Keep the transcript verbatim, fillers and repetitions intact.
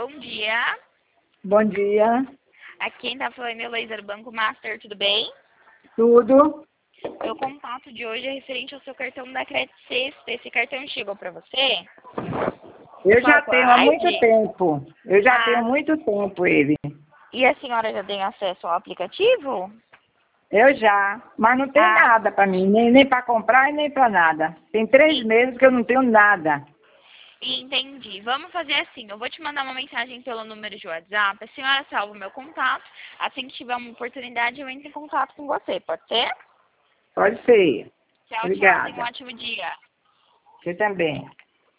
bom dia. Bom dia. Aqui quem tá falando é Laser Banco Master, tudo bem? Tudo? Meu contato de hoje é referente ao seu cartão da Credit Sexta. Esse cartão chegou para você? Eu já Qual com a tenho há muito I D? tempo. Eu já Ah, tenho muito tempo ele. e a senhora já tem acesso ao aplicativo? Eu já, mas não tem Ah, nada para mim, nem, nem para comprar e nem para nada. Tem três e- meses que eu não tenho nada. entendi. Vamos fazer assim, eu vou te mandar uma mensagem pelo número de WhatsApp. A senhora salva o meu contato. Assim que tiver uma oportunidade, eu entro em contato com você, pode ser? Pode ser. Tchau, tchau. Tenha um Obrigada. ótimo dia. Você também.